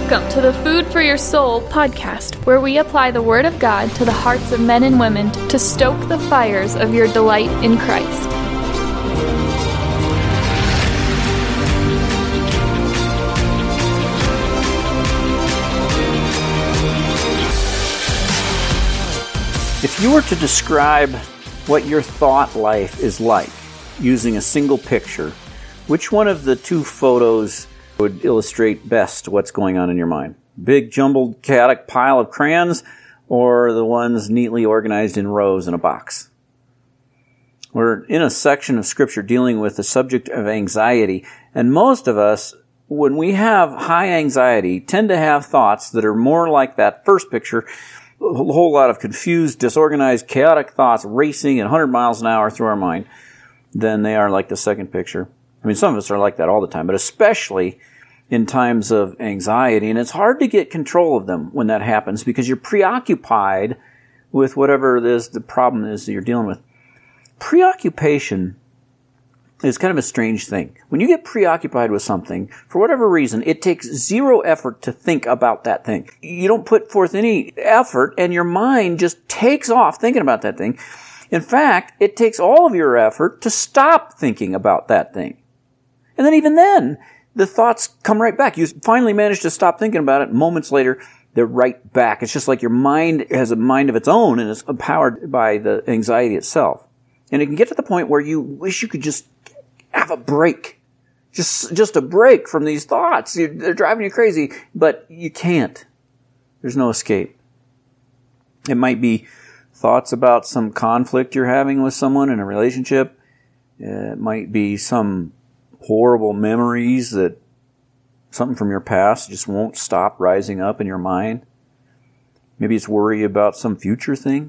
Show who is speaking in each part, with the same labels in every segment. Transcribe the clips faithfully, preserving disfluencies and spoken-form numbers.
Speaker 1: Welcome to the Food for Your Soul podcast, where we apply the Word of God to the hearts of men and women to stoke the fires of your delight in Christ.
Speaker 2: If you were to describe what your thought life is like using a single picture, which one of the two photos would illustrate best what's going on in your mind? Big, jumbled, chaotic pile of crayons, or the ones neatly organized in rows in a box? We're in a section of Scripture dealing with the subject of anxiety, and most of us, when we have high anxiety, tend to have thoughts that are more like that first picture, a whole lot of confused, disorganized, chaotic thoughts racing at one hundred miles an hour through our mind, than they are like the second picture. I mean, some of us are like that all the time, but especially in times of anxiety. And it's hard to get control of them when that happens because you're preoccupied with whatever it is the problem is that you're dealing with. Preoccupation is kind of a strange thing. When you get preoccupied with something, for whatever reason, it takes zero effort to think about that thing. You don't put forth any effort, and your mind just takes off thinking about that thing. In fact, it takes all of your effort to stop thinking about that thing. And then even then, the thoughts come right back. You finally manage to stop thinking about it. Moments later, they're right back. It's just like your mind has a mind of its own and is empowered by the anxiety itself. And it can get to the point where you wish you could just have a break. Just, just a break from these thoughts. You're, they're driving you crazy, but you can't. There's no escape. It might be thoughts about some conflict you're having with someone in a relationship. It might be some horrible memories that something from your past just won't stop rising up in your mind. Maybe it's worry about some future thing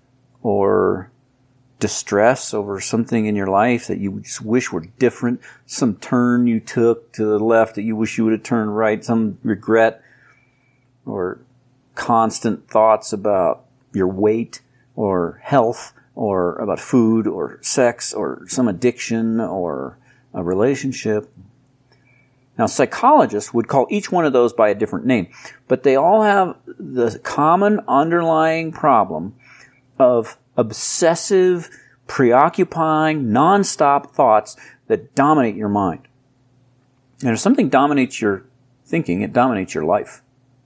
Speaker 2: or distress over something in your life that you just wish were different, some turn you took to the left that you wish you would have turned right, some regret or constant thoughts about your weight or health or about food or sex or some addiction or a relationship. Now, psychologists would call each one of those by a different name, but they all have the common underlying problem of obsessive, preoccupying, nonstop thoughts that dominate your mind. And if something dominates your thinking, it dominates your life.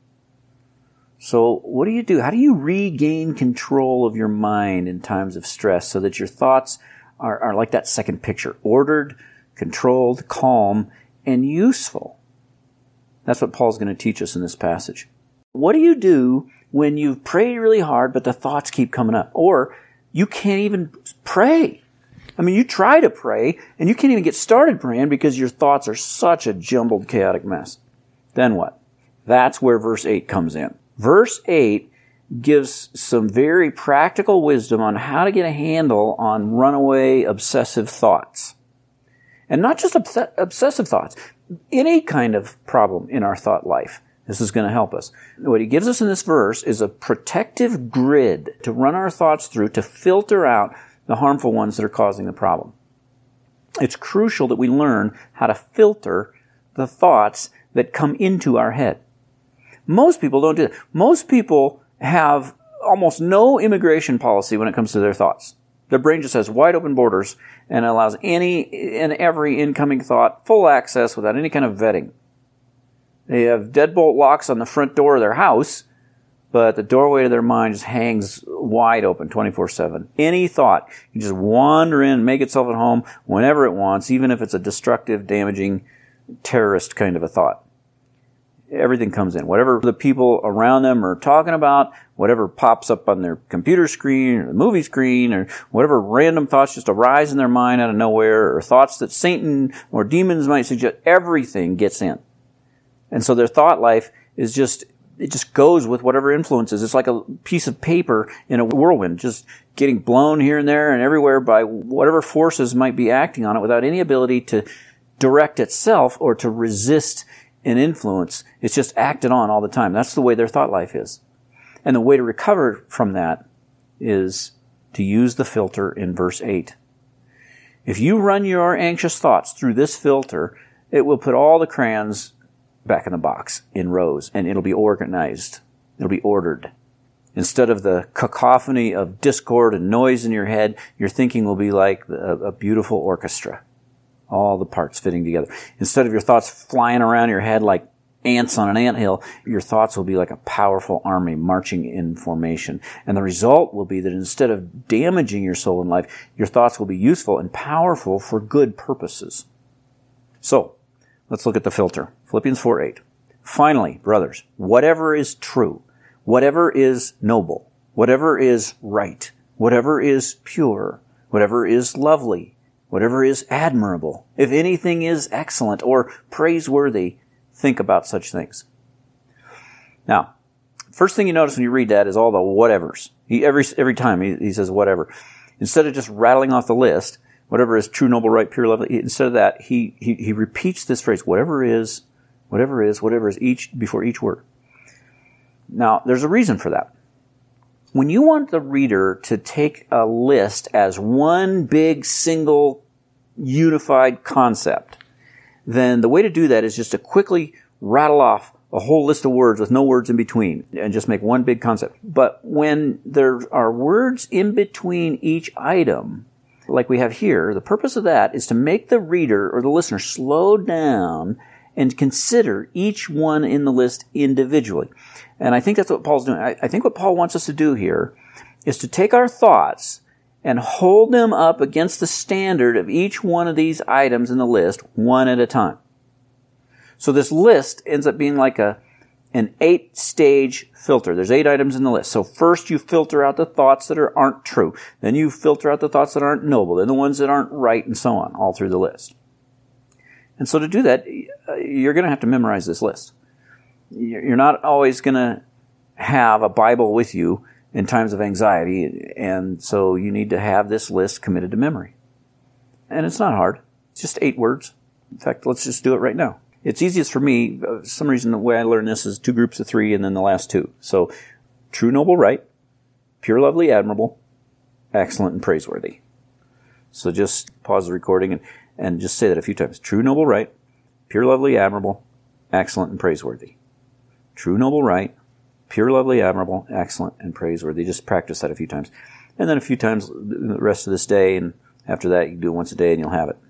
Speaker 2: So what do you do? How do you regain control of your mind in times of stress so that your thoughts are, are like that second picture, ordered, controlled, calm, and useful? That's what Paul's going to teach us in this passage. What do you do when you've prayed really hard, but the thoughts keep coming up? Or you can't even pray. I mean, you try to pray, and you can't even get started praying because your thoughts are such a jumbled, chaotic mess. Then what? That's where verse eight comes in. Verse eight gives some very practical wisdom on how to get a handle on runaway, obsessive thoughts. And not just obs- obsessive thoughts, any kind of problem in our thought life. This is going to help us. What he gives us in this verse is a protective grid to run our thoughts through to filter out the harmful ones that are causing the problem. It's crucial that we learn how to filter the thoughts that come into our head. Most people don't do that. Most people have almost no immigration policy when it comes to their thoughts. Their brain just has wide open borders and allows any and every incoming thought full access without any kind of vetting. They have deadbolt locks on the front door of their house, but the doorway to their mind just hangs wide open twenty-four seven. Any thought can just wander in, make itself at home whenever it wants, even if it's a destructive, damaging, terrorist kind of a thought. Everything comes in. Whatever the people around them are talking about, whatever pops up on their computer screen or the movie screen, or whatever random thoughts just arise in their mind out of nowhere, or thoughts that Satan or demons might suggest, everything gets in. And so their thought life is just, it just goes with whatever influences. It's like a piece of paper in a whirlwind, just getting blown here and there and everywhere by whatever forces might be acting on it without any ability to direct itself or to resist an influence. It's just acted on all the time. That's the way their thought life is. And the way to recover from that is to use the filter in verse eight. If you run your anxious thoughts through this filter, it will put all the crayons back in the box in rows, and it'll be organized. It'll be ordered. Instead of the cacophony of discord and noise in your head, your thinking will be like a, a beautiful orchestra. All the parts fitting together. Instead of your thoughts flying around your head like ants on an anthill, your thoughts will be like a powerful army marching in formation. And the result will be that instead of damaging your soul and life, your thoughts will be useful and powerful for good purposes. So, let's look at the filter. Philippians four eight. Finally, brothers, whatever is true, whatever is noble, whatever is right, whatever is pure, whatever is lovely, whatever is admirable, if anything is excellent or praiseworthy, think about such things. Now, first thing you notice when you read that is all the whatevers. He, every every time he, he says whatever. Instead of just rattling off the list, whatever is true, noble, right, pure, lovely, instead of that, he, he, he repeats this phrase, whatever is, whatever is, whatever is, each before each word. Now, there's a reason for that. When you want the reader to take a list as one big, single, unified concept, then the way to do that is just to quickly rattle off a whole list of words with no words in between and just make one big concept. But when there are words in between each item, like we have here, the purpose of that is to make the reader or the listener slow down and consider each one in the list individually. And I think that's what Paul's doing. I, I think what Paul wants us to do here is to take our thoughts and hold them up against the standard of each one of these items in the list, one at a time. So this list ends up being like a an eight-stage filter. There's eight items in the list. So first you filter out the thoughts that are, aren't true. Then you filter out the thoughts that aren't noble. Then the ones that aren't right, and so on, all through the list. And so to do that, you're going to have to memorize this list. You're not always going to have a Bible with you in times of anxiety, and so you need to have this list committed to memory. And it's not hard. It's just eight words. In fact, let's just do it right now. It's easiest for me, for some reason the way I learned this is two groups of three and then the last two. So, true, noble, right, pure, lovely, admirable, excellent, and praiseworthy. So just pause the recording and, and just say that a few times. True, noble, right, pure, lovely, admirable, excellent, and praiseworthy. True, noble, right, pure, lovely, admirable, excellent, and praiseworthy. Just practice that a few times. And then a few times the rest of this day, and after that you can do it once a day and you'll have it.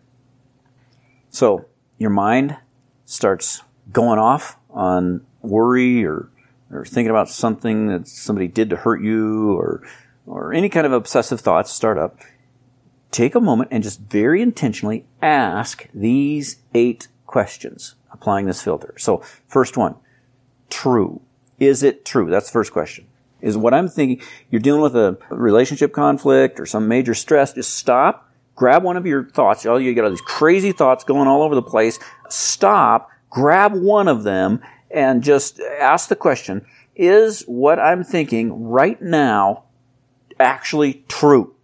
Speaker 2: So, your mind starts going off on worry or, or thinking about something that somebody did to hurt you or, or any kind of obsessive thoughts start up. Take a moment and just very intentionally ask these eight questions, applying this filter. So, first one, true. Is it true? That's the first question. Is what I'm thinking, you're dealing with a relationship conflict or some major stress, just stop, grab one of your thoughts. Oh, you got all these crazy thoughts going all over the place. Stop, grab one of them, and just ask the question, is what I'm thinking right now actually true?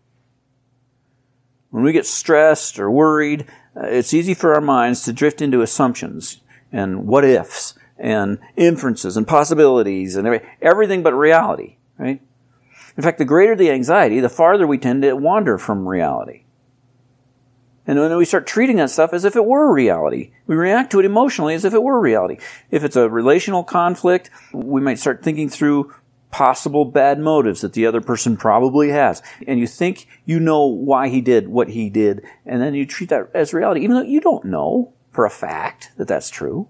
Speaker 2: When we get stressed or worried, uh, it's easy for our minds to drift into assumptions and what ifs and inferences and possibilities and every, everything but reality, right? In fact, the greater the anxiety, the farther we tend to wander from reality. And then we start treating that stuff as if it were reality. We react to it emotionally as if it were reality. If it's a relational conflict, we might start thinking through possible bad motives that the other person probably has. And you think you know why he did what he did, and then you treat that as reality, even though you don't know for a fact that that's true.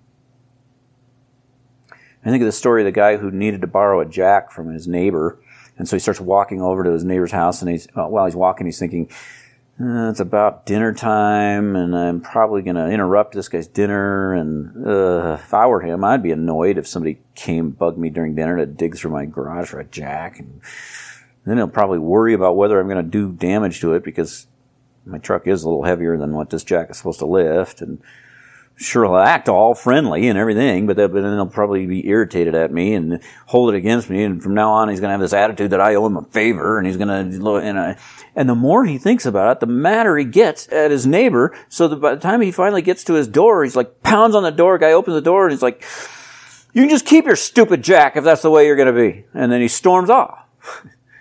Speaker 2: I think of the story of the guy who needed to borrow a jack from his neighbor, and so he starts walking over to his neighbor's house, and he's, uh, while he's walking, he's thinking, Uh, it's about dinner time, and I'm probably going to interrupt this guy's dinner. And uh, if I were him, I'd be annoyed if somebody came bug me during dinner to dig through my garage for a jack. And then he'll probably worry about whether I'm going to do damage to it because my truck is a little heavier than what this jack is supposed to lift. And sure, he'll act all friendly and everything, but, that, but then he'll probably be irritated at me and hold it against me. And from now on, he's going to have this attitude that I owe him a favor, and he's going to, and I, and the more he thinks about it, the madder he gets at his neighbor. So that by the time he finally gets to his door, he's like pounds on the door. Guy opens the door, and he's like, "You can just keep your stupid jack if that's the way you're going to be." And then he storms off.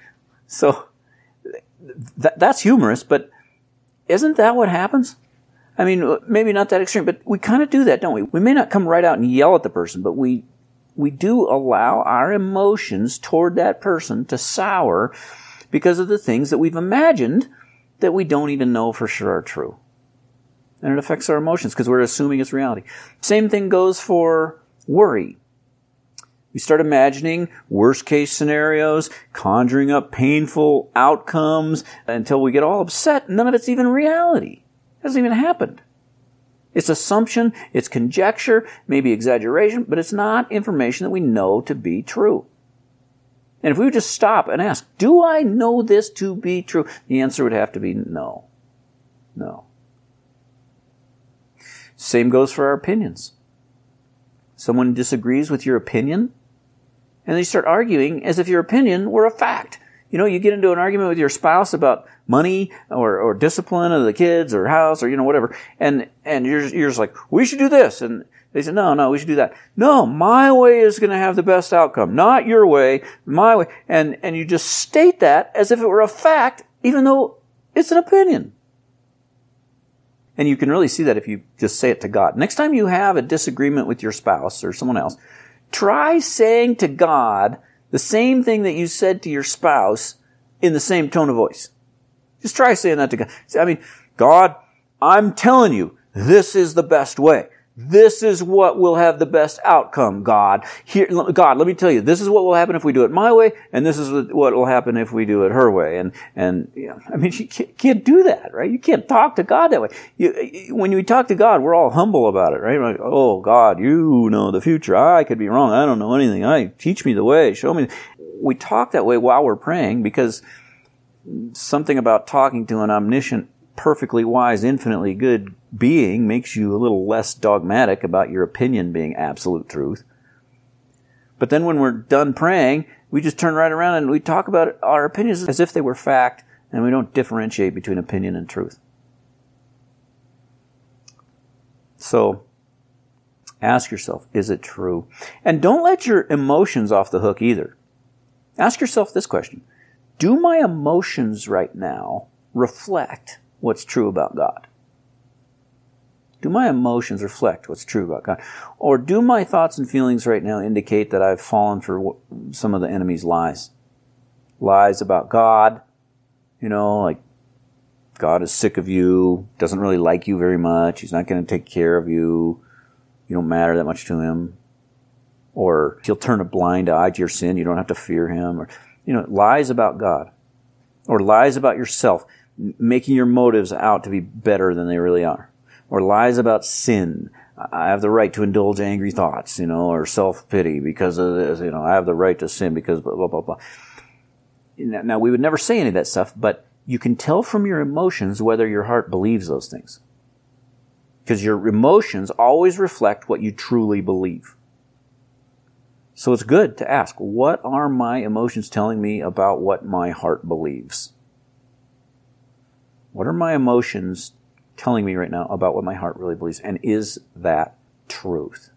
Speaker 2: So th- that's humorous, but isn't that what happens? I mean, maybe not that extreme, but we kind of do that, don't we? We may not come right out and yell at the person, but we we do allow our emotions toward that person to sour because of the things that we've imagined that we don't even know for sure are true. And it affects our emotions because we're assuming it's reality. Same thing goes for worry. We start imagining worst case scenarios, conjuring up painful outcomes until we get all upset and none of it's even reality. It hasn't even happened. It's assumption, it's conjecture, maybe exaggeration, but it's not information that we know to be true. And if we would just stop and ask, do I know this to be true? The answer would have to be no. No. Same goes for our opinions. Someone disagrees with your opinion, and they start arguing as if your opinion were a fact. You know, you get into an argument with your spouse about money or, or discipline of the kids or house or, you know, whatever, and, and you're, you're just like, we should do this. And they say, no, no, we should do that. No, my way is going to have the best outcome, not your way, my way. And, and you just state that as if it were a fact, even though it's an opinion. And you can really see that if you just say it to God. Next time you have a disagreement with your spouse or someone else, try saying to God the same thing that you said to your spouse in the same tone of voice. Just try saying that to God. I mean, God, I'm telling you, this is the best way. This is what will have the best outcome, God. Here, God, let me tell you, this is what will happen if we do it my way, and this is what will happen if we do it her way. And, and, you know, I mean, you can't do that, right? You can't talk to God that way. You, when we talk to God, we're all humble about it, right? We're like, oh, God, you know the future. I could be wrong. I don't know anything. I, teach me the way. Show me. We talk that way while we're praying because something about talking to an omniscient, perfectly wise, infinitely good being makes you a little less dogmatic about your opinion being absolute truth. But then when we're done praying, we just turn right around and we talk about our opinions as if they were fact, and we don't differentiate between opinion and truth. So, ask yourself, is it true? And don't let your emotions off the hook either. Ask yourself this question. Do my emotions right now reflect what's true about God? Do my emotions reflect what's true about God? Or do my thoughts and feelings right now indicate that I've fallen for some of the enemy's lies? Lies about God, you know, like God is sick of you, doesn't really like you very much, He's not going to take care of you, you don't matter that much to Him. Or He'll turn a blind eye to your sin, you don't have to fear Him. Or, you know, lies about God. Or lies about yourself, making your motives out to be better than they really are. Or lies about sin. I have the right to indulge angry thoughts, you know, or self-pity because of this, you know, I have the right to sin because blah, blah, blah, blah. Now, we would never say any of that stuff, but you can tell from your emotions whether your heart believes those things. Because your emotions always reflect what you truly believe. So it's good to ask, what are my emotions telling me about what my heart believes? What are my emotions telling me right now about what my heart really believes? And is that truth?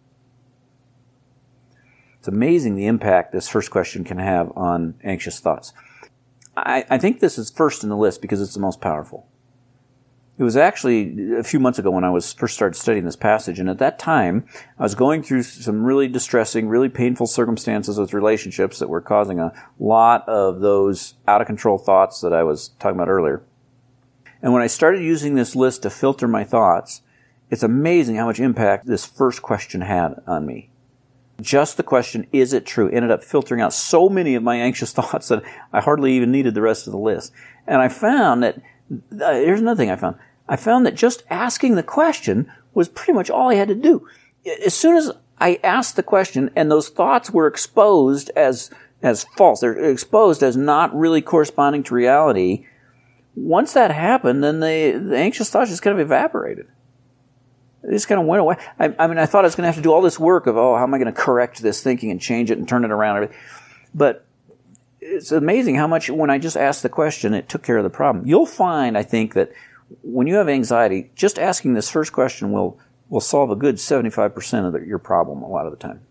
Speaker 2: It's amazing the impact this first question can have on anxious thoughts. I, I think this is first in the list because it's the most powerful. It was actually a few months ago when I was first started studying this passage, and at that time, I was going through some really distressing, really painful circumstances with relationships that were causing a lot of those out-of-control thoughts that I was talking about earlier. And when I started using this list to filter my thoughts, it's amazing how much impact this first question had on me. Just the question, is it true, ended up filtering out so many of my anxious thoughts that I hardly even needed the rest of the list. And I found that, uh, here's another thing I found. I found that just asking the question was pretty much all I had to do. As soon as I asked the question and those thoughts were exposed as, as false, they're exposed as not really corresponding to reality, once that happened, then the, the anxious thoughts just kind of evaporated. It just kind of went away. I, I mean, I thought I was going to have to do all this work of, oh, how am I going to correct this thinking and change it and turn it around? But it's amazing how much, when I just asked the question, it took care of the problem. You'll find, I think, that when you have anxiety, just asking this first question will, will solve a good seventy-five percent of the, your problem a lot of the time.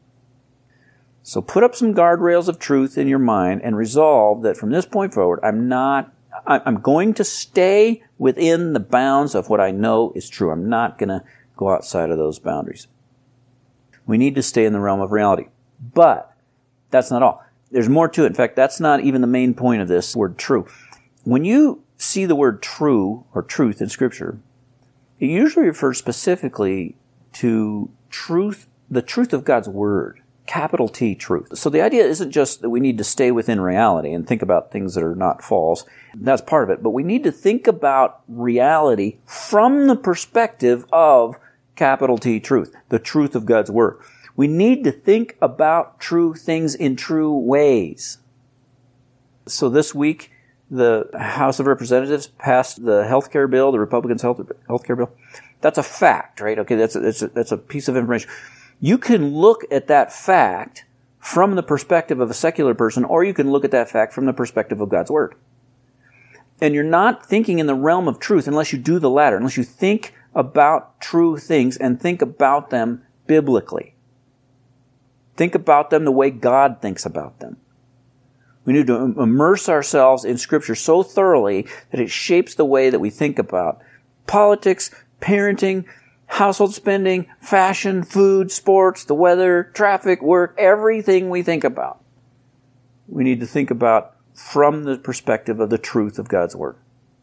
Speaker 2: So put up some guardrails of truth in your mind and resolve that from this point forward, I'm not I'm going to stay within the bounds of what I know is true. I'm not going to go outside of those boundaries. We need to stay in the realm of reality. But that's not all. There's more to it. In fact, that's not even the main point of this word true. When you see the word true or truth in Scripture, it usually refers specifically to truth, the truth of God's Word. Capital T, truth. So the idea isn't just that we need to stay within reality and think about things that are not false. That's part of it. But we need to think about reality from the perspective of capital T, truth, the truth of God's Word. We need to think about true things in true ways. So this week, the House of Representatives passed the health care bill, the Republicans' health care bill. That's a fact, right? Okay, that's a, that's a, that's a piece of information. You can look at that fact from the perspective of a secular person, or you can look at that fact from the perspective of God's Word. And you're not thinking in the realm of truth unless you do the latter, unless you think about true things and think about them biblically. Think about them the way God thinks about them. We need to immerse ourselves in Scripture so thoroughly that it shapes the way that we think about politics, parenting, household spending, fashion, food, sports, the weather, traffic, work, everything we think about. We need to think about from the perspective of the truth of God's Word.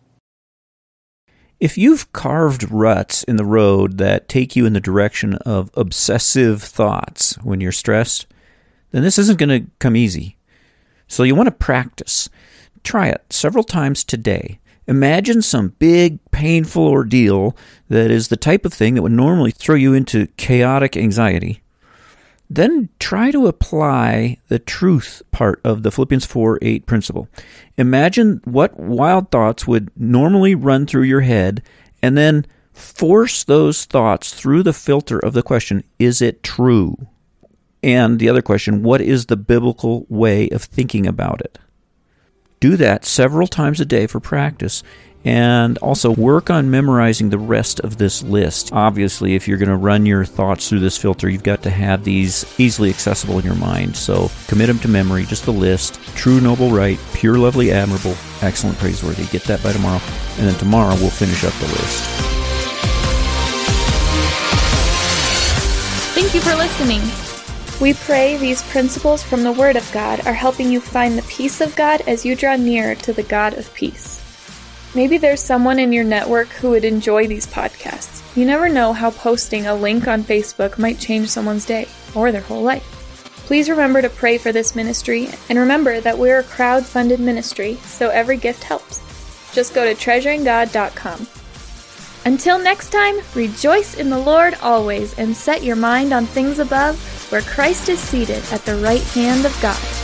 Speaker 3: If you've carved ruts in the road that take you in the direction of obsessive thoughts when you're stressed, then this isn't going to come easy. So you want to practice. Try it several times today. Imagine some big, painful ordeal that is the type of thing that would normally throw you into chaotic anxiety. Then try to apply the truth part of the Philippians four eight principle. Imagine what wild thoughts would normally run through your head, and then force those thoughts through the filter of the question, is it true? And the other question, what is the biblical way of thinking about it? Do that several times a day for practice, and also work on memorizing the rest of this list. Obviously, if you're going to run your thoughts through this filter, you've got to have these easily accessible in your mind. So commit them to memory, just the list. True, noble, right, pure, lovely, admirable, excellent, praiseworthy. Get that by tomorrow, and then tomorrow we'll finish up the list.
Speaker 1: Thank you for listening. We pray these principles from the Word of God are helping you find the peace of God as you draw nearer to the God of peace. Maybe there's someone in your network who would enjoy these podcasts. You never know how posting a link on Facebook might change someone's day or their whole life. Please remember to pray for this ministry, and remember that we're a crowd-funded ministry, so every gift helps. Just go to treasuring god dot com. Until next time, rejoice in the Lord always and set your mind on things above, where Christ is seated at the right hand of God.